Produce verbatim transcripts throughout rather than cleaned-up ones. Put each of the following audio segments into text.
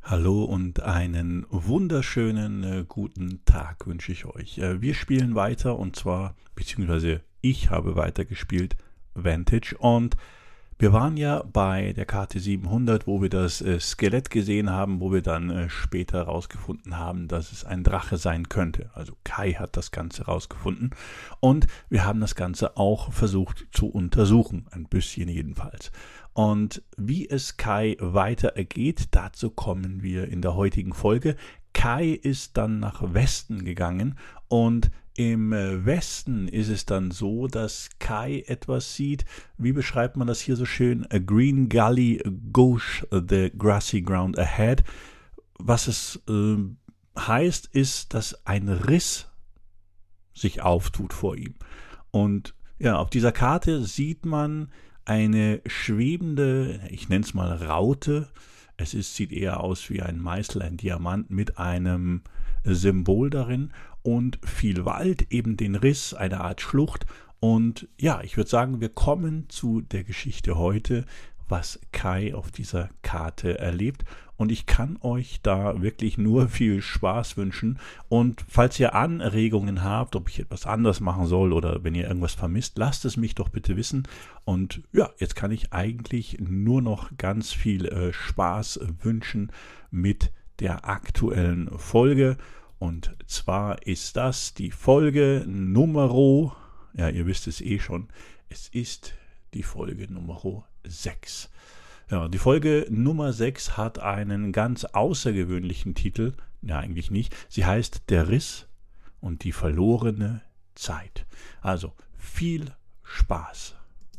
Hallo und einen wunderschönen äh, guten Tag wünsche ich euch. Äh, wir spielen weiter und zwar, beziehungsweise ich habe weitergespielt, Vantage, und wir waren ja bei der Karte siebenhundert, wo wir das äh, Skelett gesehen haben, wo wir dann äh, später herausgefunden haben, dass es ein Drache sein könnte. Also Kai hat das Ganze herausgefunden und wir haben das Ganze auch versucht zu untersuchen, ein bisschen jedenfalls. Und wie es Kai weiter ergeht, dazu kommen wir in der heutigen Folge. Kai ist dann nach Westen gegangen und im Westen ist es dann so, dass Kai etwas sieht. Wie beschreibt man das hier so schön? A green gully gauche the grassy ground ahead. Was es äh, heißt, ist, dass ein Riss sich auftut vor ihm. Und ja, auf dieser Karte sieht man eine schwebende, ich nenne es mal Raute. Es ist, sieht eher aus wie ein Meißel, ein Diamant mit einem Symbol darin und viel Wald, eben den Riss, eine Art Schlucht. Und ja, ich würde sagen, wir kommen zu der Geschichte heute, was Kai auf dieser Karte erlebt. Und ich kann euch da wirklich nur viel Spaß wünschen. Und falls ihr Anregungen habt, ob ich etwas anders machen soll oder wenn ihr irgendwas vermisst, lasst es mich doch bitte wissen. Und ja, jetzt kann ich eigentlich nur noch ganz viel äh, Spaß wünschen mit der aktuellen Folge. Und zwar ist das die Folge Nummer, ja, ihr wisst es eh schon, es ist die Folge Nummer sechs. Ja, die Folge Nummer sechs hat einen ganz außergewöhnlichen Titel. Ja, eigentlich nicht. Sie heißt Der Riss und die verlorene Zeit. Also, viel Spaß.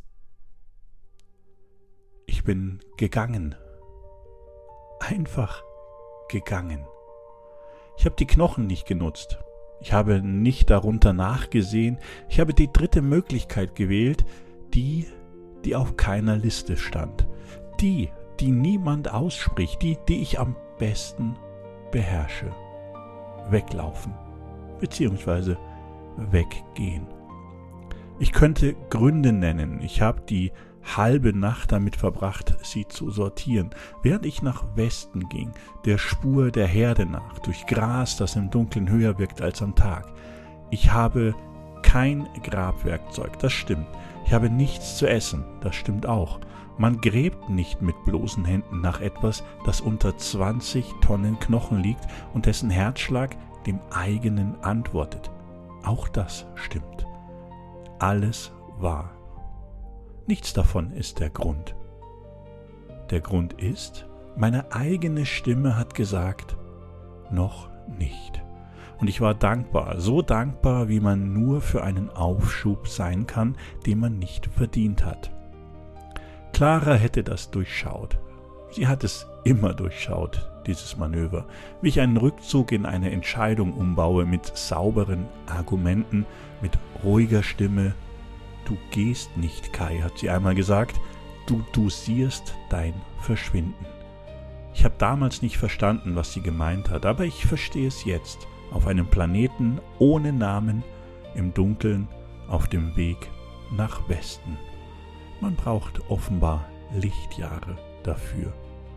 Ich bin gegangen. Einfach gegangen. Ich habe die Knochen nicht genutzt. Ich habe nicht darunter nachgesehen. Ich habe die dritte Möglichkeit gewählt, die, die auf keiner Liste stand. Die, die niemand ausspricht, die, die ich am besten beherrsche. Weglaufen, beziehungsweise weggehen. Ich könnte Gründe nennen. Ich habe die halbe Nacht damit verbracht, sie zu sortieren, während ich nach Westen ging, der Spur der Herde nach, durch Gras, das im Dunkeln höher wirkt als am Tag. Ich habe kein Grabwerkzeug, das stimmt. Ich habe nichts zu essen, das stimmt auch. Man gräbt nicht mit bloßen Händen nach etwas, das unter zwanzig Tonnen Knochen liegt und dessen Herzschlag dem eigenen antwortet. Auch das stimmt. Alles wahr. Nichts davon ist der Grund. Der Grund ist, meine eigene Stimme hat gesagt, noch nicht. Und ich war dankbar, so dankbar, wie man nur für einen Aufschub sein kann, den man nicht verdient hat. Clara hätte das durchschaut. Sie hat es immer durchschaut, dieses Manöver, wie ich einen Rückzug in eine Entscheidung umbaue mit sauberen Argumenten, mit ruhiger Stimme. Du gehst nicht, Kai, hat sie einmal gesagt, du dosierst dein Verschwinden. Ich habe damals nicht verstanden, was sie gemeint hat, aber ich verstehe es jetzt. Auf einem Planeten ohne Namen, im Dunkeln, auf dem Weg nach Westen. Man braucht offenbar Lichtjahre dafür.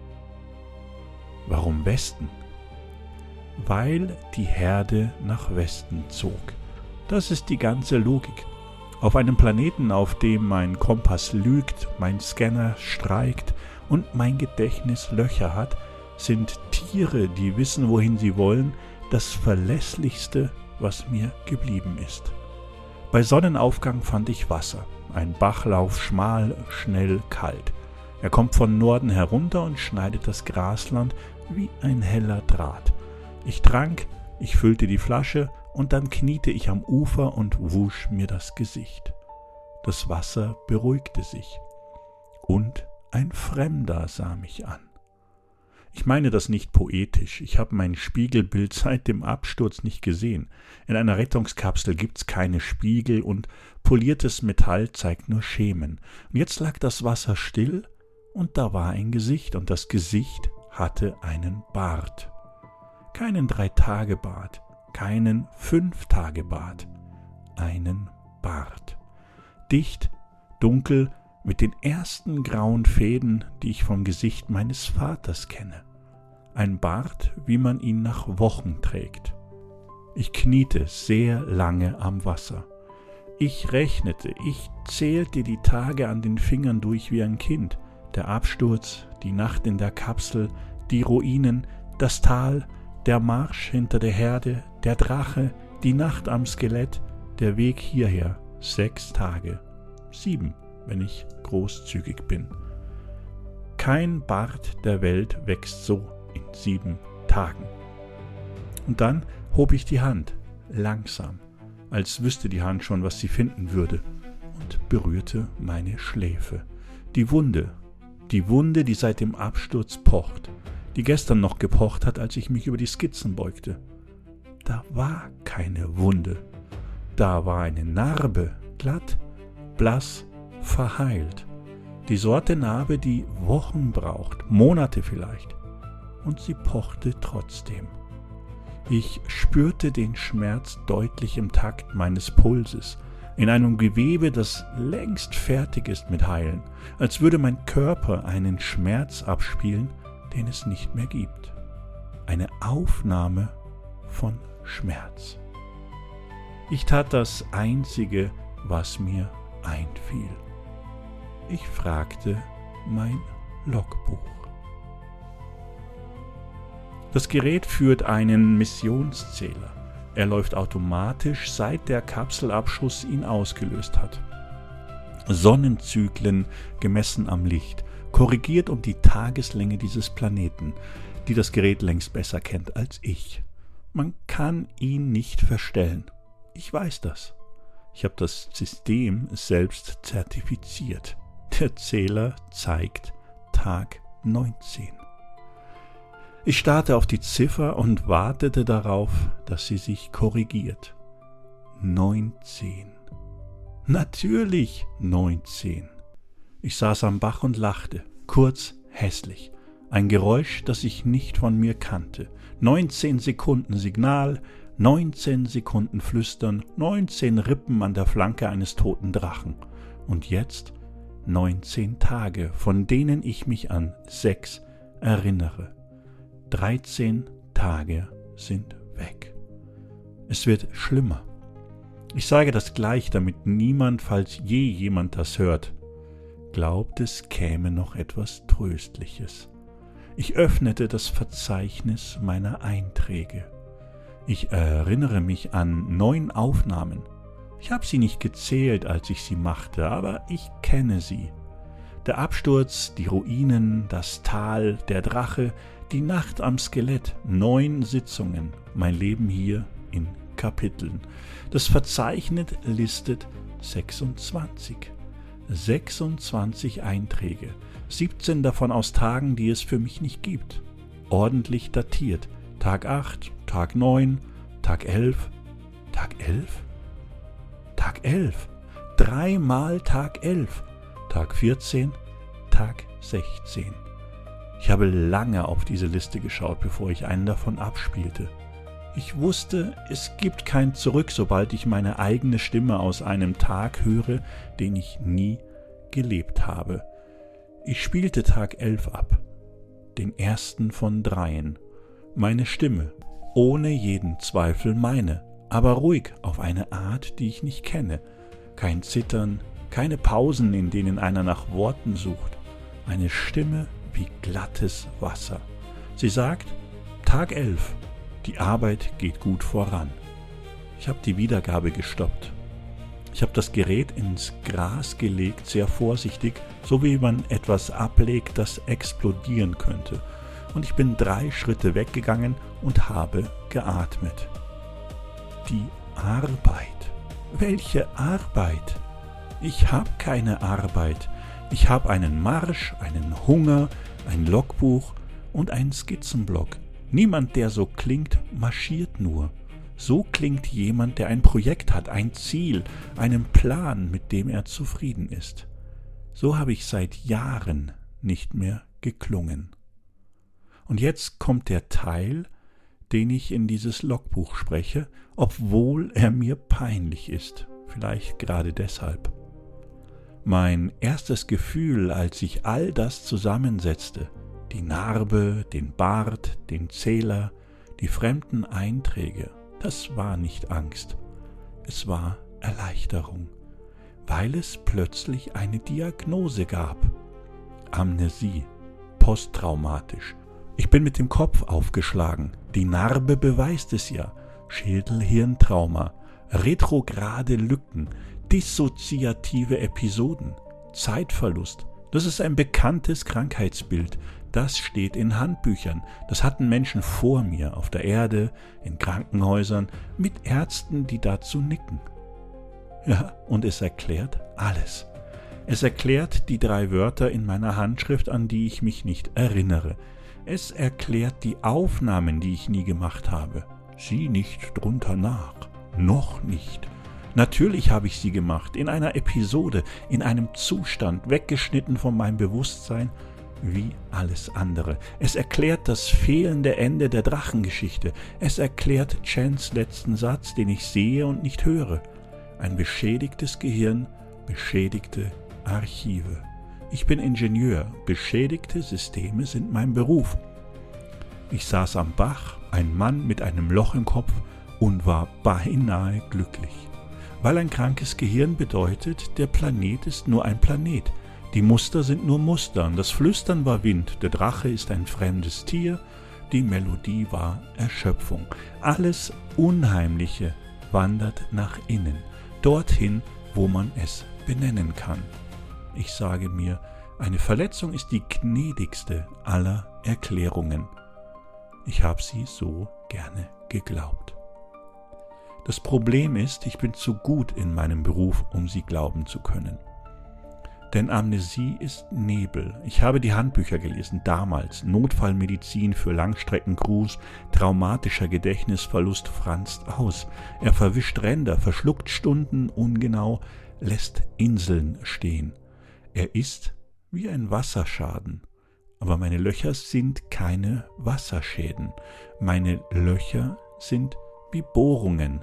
Warum Westen? Weil die Herde nach Westen zog. Das ist die ganze Logik. Auf einem Planeten, auf dem mein Kompass lügt, mein Scanner streikt und mein Gedächtnis Löcher hat, sind Tiere, die wissen, wohin sie wollen, das Verlässlichste, was mir geblieben ist. Bei Sonnenaufgang fand ich Wasser. Ein Bachlauf, schmal, schnell, kalt. Er kommt von Norden herunter und schneidet das Grasland wie ein heller Draht. Ich trank, ich füllte die Flasche und dann kniete ich am Ufer und wusch mir das Gesicht. Das Wasser beruhigte sich. Und ein Fremder sah mich an. Ich meine das nicht poetisch. Ich habe mein Spiegelbild seit dem Absturz nicht gesehen. In einer Rettungskapsel gibt's keine Spiegel und poliertes Metall zeigt nur Schemen. Und jetzt lag das Wasser still und da war ein Gesicht und das Gesicht hatte einen Bart. Keinen Drei-Tage-Bart, keinen Fünf-Tage-Bart, einen Bart. Dicht, dunkel, mit den ersten grauen Fäden, die ich vom Gesicht meines Vaters kenne. ein Bart, wie man ihn nach Wochen trägt. Ich kniete sehr lange am Wasser. Ich rechnete, ich zählte die Tage an den Fingern durch wie ein Kind. Der Absturz, die Nacht in der Kapsel, die Ruinen, das Tal, der Marsch hinter der Herde, der Drache, die Nacht am Skelett, der Weg hierher. Sechs Tage. Sieben, wenn ich großzügig bin. Kein Bart der Welt wächst so in sieben Tagen. Und dann hob ich die Hand, langsam, als wüsste die Hand schon, was sie finden würde, und berührte meine Schläfe. Die Wunde, die Wunde, die seit dem Absturz pocht, die gestern noch gepocht hat, als ich mich über die Skizzen beugte. Da war keine Wunde, da war eine Narbe, glatt, blass, verheilt. Die Sorte Narbe, die Wochen braucht, Monate vielleicht, und sie pochte trotzdem. Ich spürte den Schmerz deutlich im Takt meines Pulses, in einem Gewebe, das längst fertig ist mit Heilen, als würde mein Körper einen Schmerz abspielen, den es nicht mehr gibt. Eine Aufnahme von Schmerz. Ich tat das Einzige, was mir einfiel. Ich fragte mein Logbuch. Das Gerät führt einen Missionszähler. Er läuft automatisch, seit der Kapselabschuss ihn ausgelöst hat. Sonnenzyklen gemessen am Licht, korrigiert um die Tageslänge dieses Planeten, die das Gerät längst besser kennt als ich. Man kann ihn nicht verstellen. Ich weiß das. Ich habe das System selbst zertifiziert. Der Zähler zeigt Tag neunzehn. Ich starrte auf die Ziffer und wartete darauf, dass sie sich korrigiert. neunzehn. Natürlich neunzehn. Ich saß am Bach und lachte, kurz, hässlich. Ein Geräusch, das ich nicht von mir kannte. neunzehn Sekunden Signal, neunzehn Sekunden Flüstern, neunzehn Rippen an der Flanke eines toten Drachen. Und jetzt neunzehn Tage, von denen ich mich an sechs erinnere. dreizehn Tage sind weg. Es wird schlimmer. Ich sage das gleich, damit niemand, falls je jemand das hört, glaubt, es käme noch etwas Tröstliches. Ich öffnete das Verzeichnis meiner Einträge. Ich erinnere mich an neun Aufnahmen. Ich habe sie nicht gezählt, als ich sie machte, aber ich kenne sie. Der Absturz, die Ruinen, das Tal, der Drache, die Nacht am Skelett, neun Sitzungen, mein Leben hier in Kapiteln. Das Verzeichnis listet sechsundzwanzig. sechsundzwanzig Einträge, siebzehn davon aus Tagen, die es für mich nicht gibt. Ordentlich datiert. Tag acht, Tag neun, Tag elf, Tag elf? Tag elf. Dreimal Tag elf. Tag vierzehn, Tag sechzehn. Ich habe lange auf diese Liste geschaut, bevor ich einen davon abspielte. Ich wusste, es gibt kein Zurück, sobald ich meine eigene Stimme aus einem Tag höre, den ich nie gelebt habe. Ich spielte Tag elf ab, den ersten von dreien. Meine Stimme, ohne jeden Zweifel meine, aber ruhig auf eine Art, die ich nicht kenne. Kein Zittern, keine Pausen, in denen einer nach Worten sucht. Eine Stimme wie glattes Wasser. Sie sagt, Tag elf, die Arbeit geht gut voran. Ich habe die Wiedergabe gestoppt. Ich habe das Gerät ins Gras gelegt, sehr vorsichtig, so wie man etwas ablegt, das explodieren könnte. Und ich bin drei Schritte weggegangen und habe geatmet. Die Arbeit. Welche Arbeit? Ich habe keine Arbeit. Ich habe einen Marsch, einen Hunger, ein Logbuch und einen Skizzenblock. Niemand, der so klingt, marschiert nur. So klingt jemand, der ein Projekt hat, ein Ziel, einen Plan, mit dem er zufrieden ist. So habe ich seit Jahren nicht mehr geklungen. Und jetzt kommt der Teil, den ich in dieses Logbuch spreche, obwohl er mir peinlich ist, vielleicht gerade deshalb. Mein erstes Gefühl, als ich all das zusammensetzte, die Narbe, den Bart, den Zähler, die fremden Einträge, das war nicht Angst, es war Erleichterung, weil es plötzlich eine Diagnose gab. Amnesie, posttraumatisch. Ich bin mit dem Kopf aufgeschlagen, die Narbe beweist es ja, Schädel-Hirntrauma, retrograde Lücken, dissoziative Episoden, Zeitverlust. Das ist ein bekanntes Krankheitsbild. Das steht in Handbüchern. Das hatten Menschen vor mir auf der Erde, in Krankenhäusern, mit Ärzten, die dazu nicken. Ja, und es erklärt alles. Es erklärt die drei Wörter in meiner Handschrift, an die ich mich nicht erinnere. Es erklärt die Aufnahmen, die ich nie gemacht habe. Sieh nicht drunter nach. Noch nicht. Natürlich habe ich sie gemacht, in einer Episode, in einem Zustand, weggeschnitten von meinem Bewusstsein, wie alles andere. Es erklärt das fehlende Ende der Drachengeschichte. Es erklärt Chans letzten Satz, den ich sehe und nicht höre. Ein beschädigtes Gehirn, beschädigte Archive. Ich bin Ingenieur, beschädigte Systeme sind mein Beruf. Ich saß am Bach, ein Mann mit einem Loch im Kopf, und war beinahe glücklich. Weil ein krankes Gehirn bedeutet, der Planet ist nur ein Planet. Die Muster sind nur Muster, und das Flüstern war Wind, der Drache ist ein fremdes Tier, die Melodie war Erschöpfung. Alles Unheimliche wandert nach innen, dorthin, wo man es benennen kann. Ich sage mir, eine Verletzung ist die gnädigste aller Erklärungen. Ich habe sie so gerne geglaubt. Das Problem ist, ich bin zu gut in meinem Beruf, um sie glauben zu können. Denn Amnesie ist Nebel. Ich habe die Handbücher gelesen, damals. Notfallmedizin für Langstreckencruise, traumatischer Gedächtnisverlust franzt aus. Er verwischt Ränder, verschluckt Stunden ungenau, lässt Inseln stehen. Er ist wie ein Wasserschaden. Aber meine Löcher sind keine Wasserschäden. Meine Löcher sind wie Bohrungen.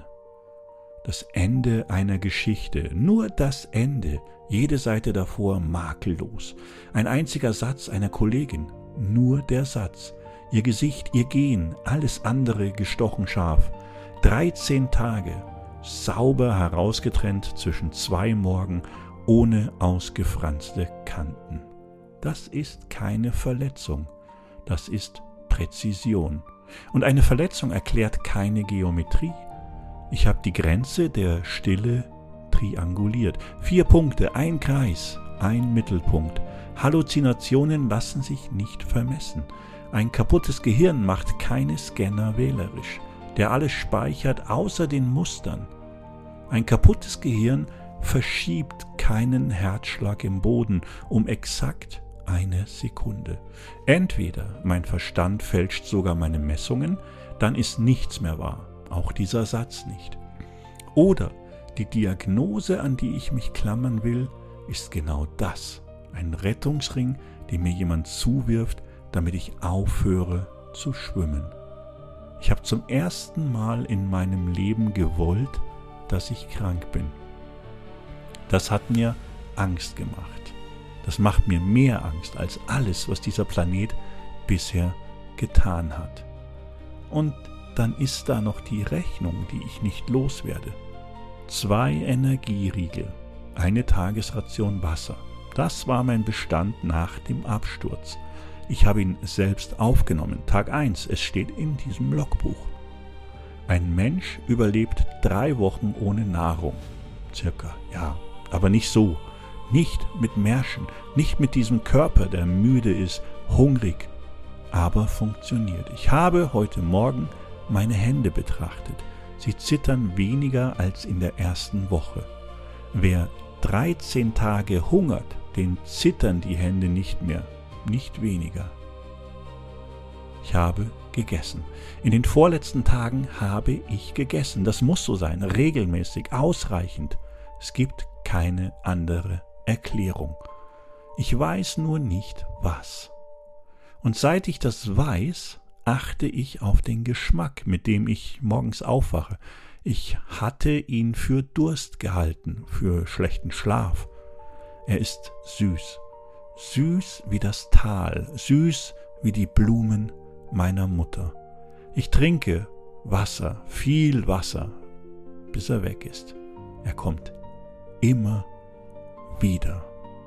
Das Ende einer Geschichte, nur das Ende, jede Seite davor makellos. Ein einziger Satz einer Kollegin, nur der Satz. Ihr Gesicht, ihr Gehen, alles andere gestochen scharf. dreizehn Tage, sauber herausgetrennt zwischen zwei Morgen, ohne ausgefranste Kanten. Das ist keine Verletzung, das ist Präzision. Und eine Verletzung erklärt keine Geometrie. Ich habe die Grenze der Stille trianguliert. Vier Punkte, ein Kreis, ein Mittelpunkt. Halluzinationen lassen sich nicht vermessen. Ein kaputtes Gehirn macht keine Scanner wählerisch, der alles speichert außer den Mustern. Ein kaputtes Gehirn verschiebt keinen Herzschlag im Boden um exakt eine Sekunde. Entweder mein Verstand fälscht sogar meine Messungen, dann ist nichts mehr wahr. Auch dieser Satz nicht. Oder die Diagnose, an die ich mich klammern will, ist genau das. Ein Rettungsring, den mir jemand zuwirft, damit ich aufhöre zu schwimmen. Ich habe zum ersten Mal in meinem Leben gewollt, dass ich krank bin. Das hat mir Angst gemacht. Das macht mir mehr Angst als alles, was dieser Planet bisher getan hat. Und dann ist da noch die Rechnung, die ich nicht loswerde. Zwei Energieriegel, eine Tagesration Wasser. Das war mein Bestand nach dem Absturz. Ich habe ihn selbst aufgenommen. Tag eins, es steht in diesem Logbuch. Ein Mensch überlebt drei Wochen ohne Nahrung. Circa, ja, aber nicht so. Nicht mit Märschen, nicht mit diesem Körper, der müde ist, hungrig, aber funktioniert. Ich habe heute Morgen meine Hände betrachtet. Sie zittern weniger als in der ersten Woche. Wer dreizehn Tage hungert, den zittern die Hände nicht mehr, nicht weniger. Ich habe gegessen. In den vorletzten Tagen habe ich gegessen. Das muss so sein, regelmäßig, ausreichend. Es gibt keine andere Erklärung. Ich weiß nur nicht, was. Und seit ich das weiß, achte ich auf den Geschmack, mit dem ich morgens aufwache. Ich hatte ihn für Durst gehalten, für schlechten Schlaf. Er ist süß. Süß wie das Tal, süß wie die Blumen meiner Mutter. Ich trinke Wasser, viel Wasser, bis er weg ist. Er kommt immer wieder.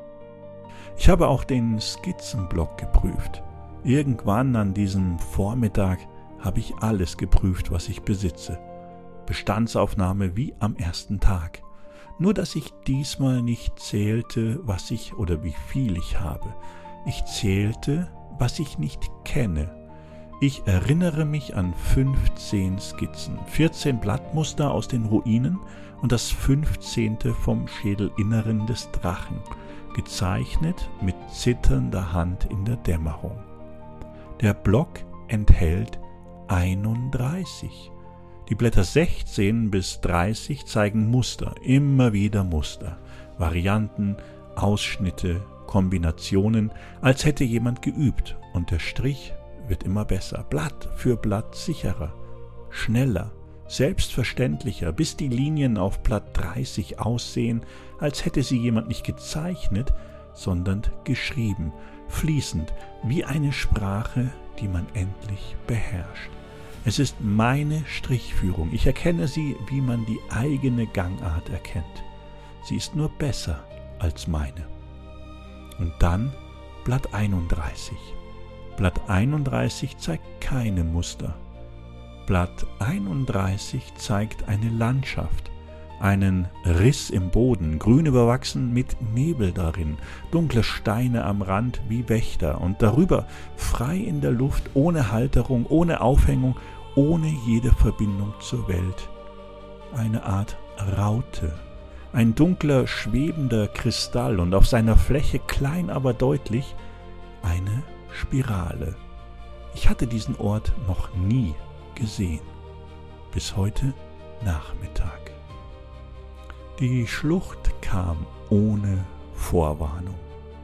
Ich habe auch den Skizzenblock geprüft. Irgendwann an diesem Vormittag habe ich alles geprüft, was ich besitze. Bestandsaufnahme wie am ersten Tag. Nur dass ich diesmal nicht zählte, was ich oder wie viel ich habe. Ich zählte, was ich nicht kenne. Ich erinnere mich an fünfzehn Skizzen, vierzehn Blattmuster aus den Ruinen und das fünfzehnte vom Schädelinneren des Drachen, gezeichnet mit zitternder Hand in der Dämmerung. Der Block enthält einunddreißig. Die Blätter sechzehn bis dreißig zeigen Muster, immer wieder Muster, Varianten, Ausschnitte, Kombinationen, als hätte jemand geübt, und der Strich wird immer besser, Blatt für Blatt sicherer, schneller, selbstverständlicher, bis die Linien auf Blatt dreißig aussehen, als hätte sie jemand nicht gezeichnet, sondern geschrieben, fließend, wie eine Sprache, die man endlich beherrscht. Es ist meine Strichführung. Ich erkenne sie, wie man die eigene Gangart erkennt. Sie ist nur besser als meine. Und dann Blatt einunddreißig. Blatt einunddreißig zeigt keine Muster. Blatt einunddreißig zeigt eine Landschaft, einen Riss im Boden, grün überwachsen mit Nebel darin, dunkle Steine am Rand wie Wächter und darüber frei in der Luft, ohne Halterung, ohne Aufhängung, ohne jede Verbindung zur Welt. Eine Art Raute, ein dunkler, schwebender Kristall und auf seiner Fläche klein, aber deutlich eine Spirale. Ich hatte diesen Ort noch nie gesehen, bis heute Nachmittag. Die Schlucht kam ohne Vorwarnung.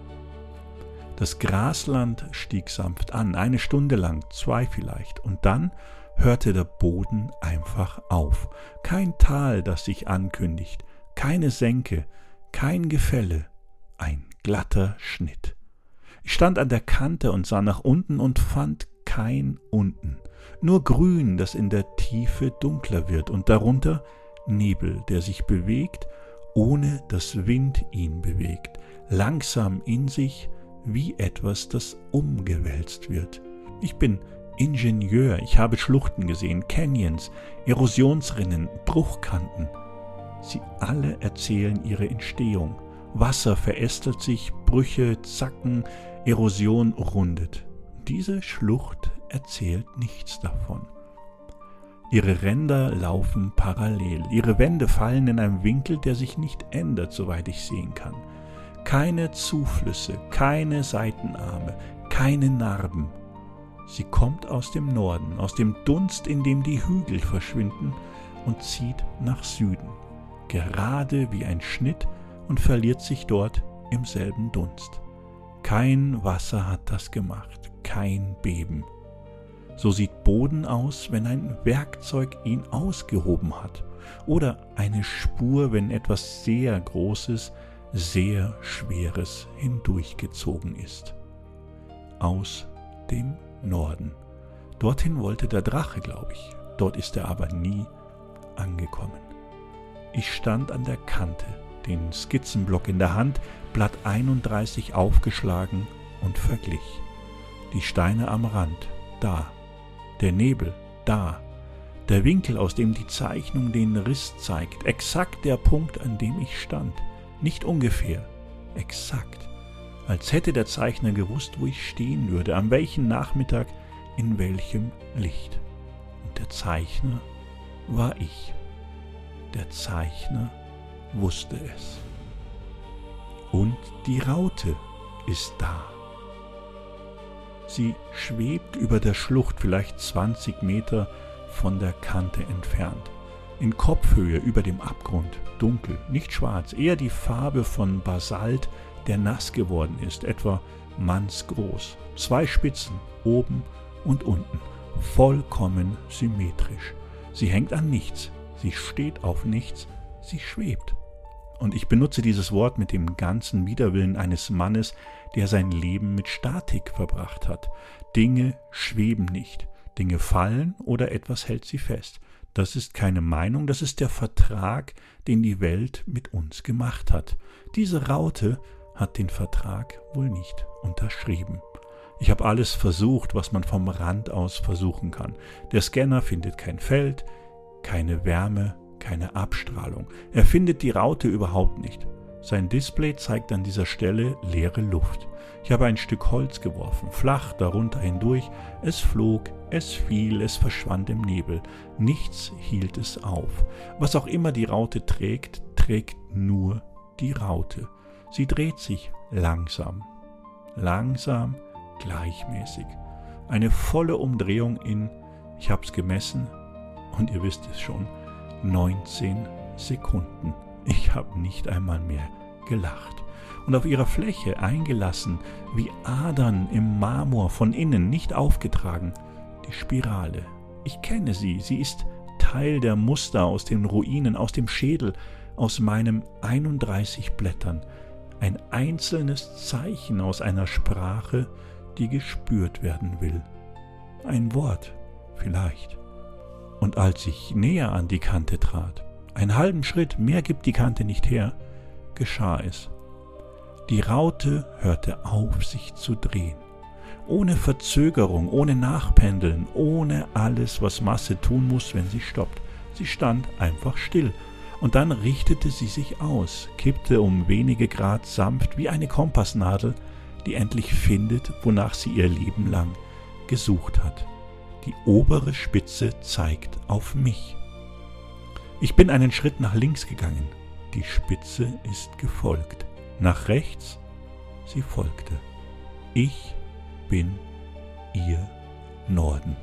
Das Grasland stieg sanft an, eine Stunde lang, zwei vielleicht, und dann hörte der Boden einfach auf. Kein Tal, das sich ankündigt, keine Senke, kein Gefälle, ein glatter Schnitt. Ich stand an der Kante und sah nach unten und fand kein Unten, nur Grün, das in der Tiefe dunkler wird, und darunter Nebel, der sich bewegt, ohne dass Wind ihn bewegt, langsam in sich, wie etwas, das umgewälzt wird. Ich bin Ingenieur, ich habe Schluchten gesehen, Canyons, Erosionsrinnen, Bruchkanten. Sie alle erzählen ihre Entstehung. Wasser verästelt sich, Brüche, Zacken, Erosion rundet. Diese Schlucht erzählt nichts davon. Ihre Ränder laufen parallel, ihre Wände fallen in einem Winkel, der sich nicht ändert, soweit ich sehen kann. Keine Zuflüsse, keine Seitenarme, keine Narben. Sie kommt aus dem Norden, aus dem Dunst, in dem die Hügel verschwinden, und zieht nach Süden, gerade wie ein Schnitt, und verliert sich dort im selben Dunst. Kein Wasser hat das gemacht, kein Beben. So sieht Boden aus, wenn ein Werkzeug ihn ausgehoben hat, oder eine Spur, wenn etwas sehr Großes, sehr Schweres hindurchgezogen ist. Aus dem Norden. Dorthin wollte der Drache, glaube ich. Dort ist er aber nie angekommen. Ich stand an der Kante, den Skizzenblock in der Hand, Blatt einunddreißig aufgeschlagen und verglich. Die Steine am Rand, da. Der Nebel, da. Der Winkel, aus dem die Zeichnung den Riss zeigt, exakt der Punkt, an dem ich stand. Nicht ungefähr, exakt. Als hätte der Zeichner gewusst, wo ich stehen würde, an welchem Nachmittag, in welchem Licht. Und der Zeichner war ich. Der Zeichner wusste es. Und die Raute ist da. Sie schwebt über der Schlucht, vielleicht zwanzig Meter von der Kante entfernt. In Kopfhöhe über dem Abgrund, dunkel, nicht schwarz, eher die Farbe von Basalt, der nass geworden ist, etwa mannsgroß. Zwei Spitzen, oben und unten, vollkommen symmetrisch. Sie hängt an nichts, sie steht auf nichts, sie schwebt. Und ich benutze dieses Wort mit dem ganzen Widerwillen eines Mannes, der sein Leben mit Statik verbracht hat. Dinge schweben nicht, Dinge fallen oder etwas hält sie fest. Das ist keine Meinung, das ist der Vertrag, den die Welt mit uns gemacht hat. Diese Raute hat den Vertrag wohl nicht unterschrieben. Ich habe alles versucht, was man vom Rand aus versuchen kann. Der Scanner findet kein Feld, keine Wärme, keine Abstrahlung. Er findet die Raute überhaupt nicht. Sein Display zeigt an dieser Stelle leere Luft. Ich habe ein Stück Holz geworfen, flach darunter hindurch. Es flog, es fiel, es verschwand im Nebel. Nichts hielt es auf. Was auch immer die Raute trägt, trägt nur die Raute. Sie dreht sich langsam, langsam, gleichmäßig. Eine volle Umdrehung in, ich habe es gemessen und ihr wisst es schon, neunzehn Sekunden. Ich habe nicht einmal mehr gelacht. Und auf ihrer Fläche eingelassen, wie Adern im Marmor von innen, nicht aufgetragen, die Spirale. Ich kenne sie, sie ist Teil der Muster aus den Ruinen, aus dem Schädel, aus meinem einunddreißig Blättern. Ein einzelnes Zeichen aus einer Sprache, die gespürt werden will. Ein Wort, vielleicht. Und als ich näher an die Kante trat, einen halben Schritt, mehr gibt die Kante nicht her, geschah es. Die Raute hörte auf, sich zu drehen. Ohne Verzögerung, ohne Nachpendeln, ohne alles, was Masse tun muss, wenn sie stoppt. Sie stand einfach still. Und dann richtete sie sich aus, kippte um wenige Grad sanft wie eine Kompassnadel, die endlich findet, wonach sie ihr Leben lang gesucht hat. Die obere Spitze zeigt auf mich. Ich bin einen Schritt nach links gegangen. Die Spitze ist gefolgt. Nach rechts, sie folgte. Ich bin ihr Norden.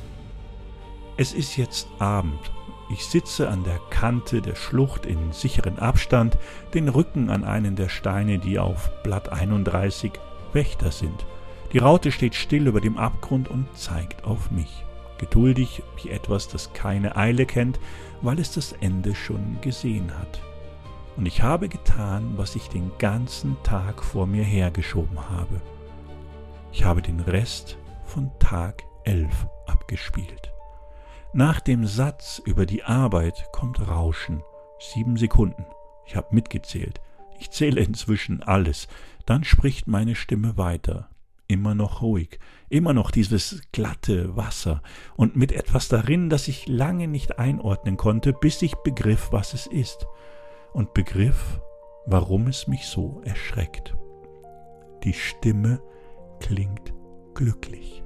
Es ist jetzt Abend. Ich sitze an der Kante der Schlucht in sicheren Abstand, den Rücken an einen der Steine, die auf Blatt einunddreißig Wächter sind. Die Raute steht still über dem Abgrund und zeigt auf mich. Geduldig wie etwas, das keine Eile kennt, weil es das Ende schon gesehen hat. Und ich habe getan, was ich den ganzen Tag vor mir hergeschoben habe. Ich habe den Rest von Tag elf abgespielt. Nach dem Satz über die Arbeit kommt Rauschen. Sieben Sekunden. Ich habe mitgezählt. Ich zähle inzwischen alles. Dann spricht meine Stimme weiter. Immer noch ruhig. Immer noch dieses glatte Wasser. Und mit etwas darin, das ich lange nicht einordnen konnte, bis ich begriff, was es ist. Und begriff, warum es mich so erschreckt. Die Stimme klingt glücklich.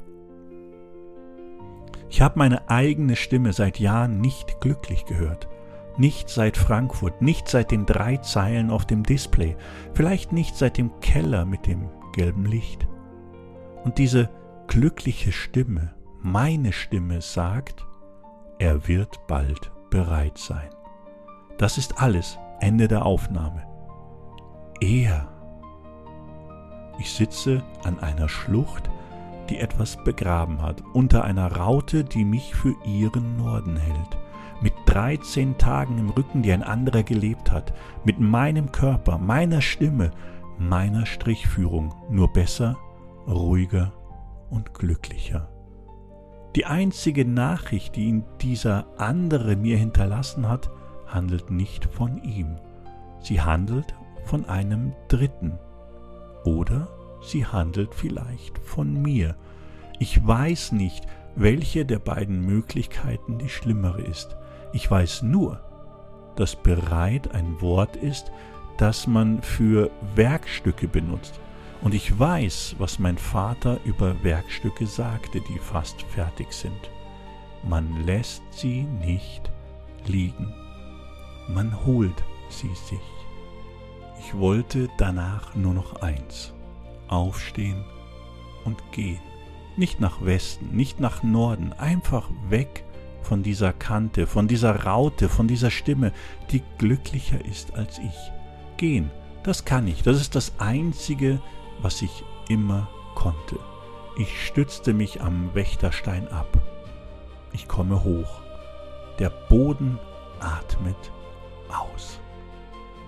Ich habe meine eigene Stimme seit Jahren nicht glücklich gehört. Nicht seit Frankfurt, nicht seit den drei Zeilen auf dem Display, vielleicht nicht seit dem Keller mit dem gelben Licht. Und diese glückliche Stimme, meine Stimme, sagt, er wird bald bereit sein. Das ist alles, Ende der Aufnahme. Er. Ich sitze an einer Schlucht, die etwas begraben hat, unter einer Raute, die mich für ihren Norden hält. Mit dreizehn Tagen im Rücken, die ein anderer gelebt hat. Mit meinem Körper, meiner Stimme, meiner Strichführung, nur besser, ruhiger und glücklicher. Die einzige Nachricht, die ihn dieser andere mir hinterlassen hat, handelt nicht von ihm. Sie handelt von einem Dritten. Oder sie handelt vielleicht von mir. Ich weiß nicht, welche der beiden Möglichkeiten die schlimmere ist. Ich weiß nur, dass bereit ein Wort ist, das man für Werkstücke benutzt. Und ich weiß, was mein Vater über Werkstücke sagte, die fast fertig sind. Man lässt sie nicht liegen. Man holt sie sich. Ich wollte danach nur noch eins: aufstehen und gehen. Nicht nach Westen, nicht nach Norden, einfach weg von dieser Kante, von dieser Raute, von dieser Stimme, die glücklicher ist als ich. Gehen, das kann ich, das ist das Einzige, was ich immer konnte. Ich stützte mich am Wächterstein ab. Ich komme hoch. Der Boden atmet aus.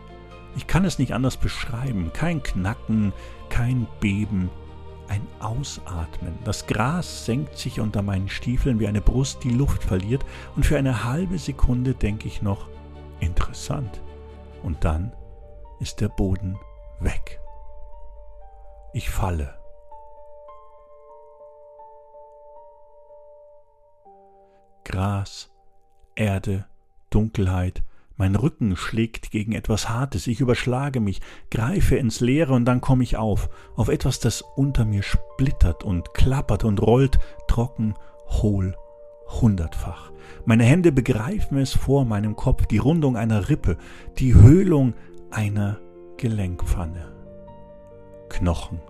Ich kann es nicht anders beschreiben. Kein Knacken, kein Beben, ein Ausatmen. Das Gras senkt sich unter meinen Stiefeln wie eine Brust, die Luft verliert, und für eine halbe Sekunde denke ich noch, interessant. Und dann ist der Boden weg. Ich falle. Gras, Erde, Dunkelheit, mein Rücken schlägt gegen etwas Hartes, ich überschlage mich, greife ins Leere und dann komme ich auf, auf etwas, das unter mir splittert und klappert und rollt, trocken, hohl, hundertfach. Meine Hände begreifen es vor meinem Kopf, die Rundung einer Rippe, die Höhlung einer Gelenkpfanne. Knochen.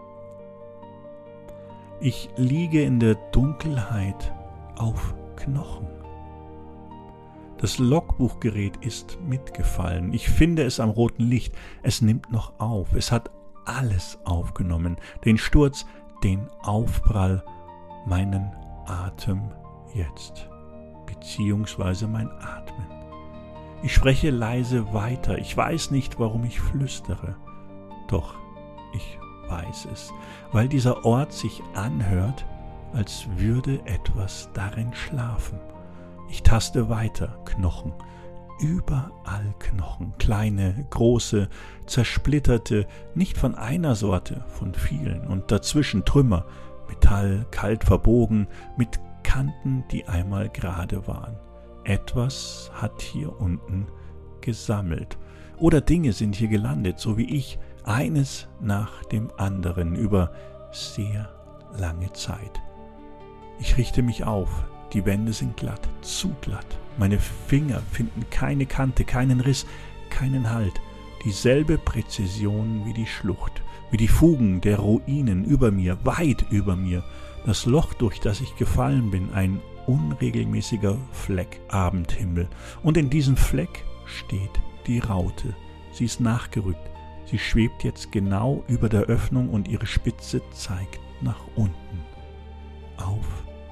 Ich liege in der Dunkelheit auf Knochen. Das Logbuchgerät ist mitgefallen. Ich finde es am roten Licht. Es nimmt noch auf. Es hat alles aufgenommen. Den Sturz, den Aufprall, meinen Atem jetzt. Beziehungsweise mein Atmen. Ich spreche leise weiter. Ich weiß nicht, warum ich flüstere. Doch ich weiß es, weil dieser Ort sich anhört, als würde etwas darin schlafen. Ich taste weiter, Knochen, überall Knochen, kleine, große, zersplitterte, nicht von einer Sorte, von vielen, und dazwischen Trümmer, Metall, kalt verbogen, mit Kanten, die einmal gerade waren. Etwas hat hier unten gesammelt. Oder Dinge sind hier gelandet, so wie ich, eines nach dem anderen, über sehr lange Zeit. Ich richte mich auf. Die Wände sind glatt, zu glatt. Meine Finger finden keine Kante, keinen Riss, keinen Halt. Dieselbe Präzision wie die Schlucht, wie die Fugen der Ruinen über mir, weit über mir. Das Loch, durch das ich gefallen bin, ein unregelmäßiger Fleck Abendhimmel. Und in diesem Fleck steht die Raute. Sie ist nachgerückt. Sie schwebt jetzt genau über der Öffnung und ihre Spitze zeigt nach unten. Auf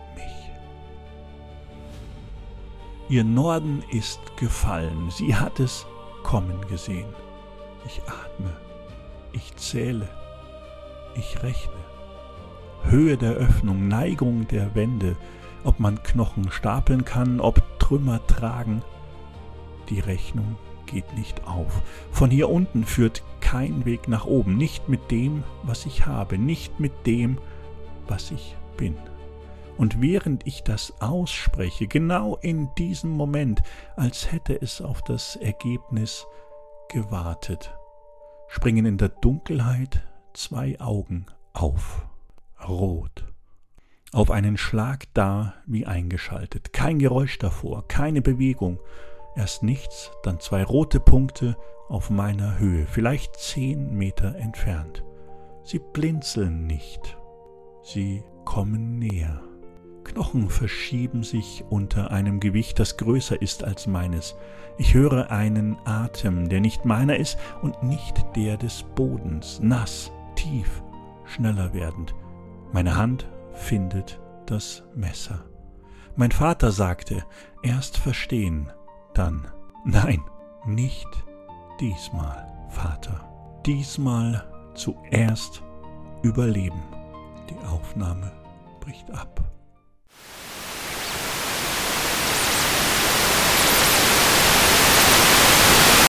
Ihr Norden ist gefallen, sie hat es kommen gesehen. Ich atme, ich zähle, ich rechne. Höhe der Öffnung, Neigung der Wände, ob man Knochen stapeln kann, ob Trümmer tragen. Die Rechnung geht nicht auf. Von hier unten führt kein Weg nach oben, nicht mit dem, was ich habe, nicht mit dem, was ich bin. Und während ich das ausspreche, genau in diesem Moment, als hätte es auf das Ergebnis gewartet, springen in der Dunkelheit zwei Augen auf, rot, auf einen Schlag da wie eingeschaltet, kein Geräusch davor, keine Bewegung, erst nichts, dann zwei rote Punkte auf meiner Höhe, vielleicht zehn Meter entfernt. Sie blinzeln nicht, sie kommen näher. Knochen verschieben sich unter einem Gewicht, das größer ist als meines. Ich höre einen Atem, der nicht meiner ist und nicht der des Bodens, nass, tief, schneller werdend. Meine Hand findet das Messer. Mein Vater sagte, erst verstehen, dann, nein, nicht diesmal, Vater. Diesmal zuerst überleben. Die Aufnahme bricht ab.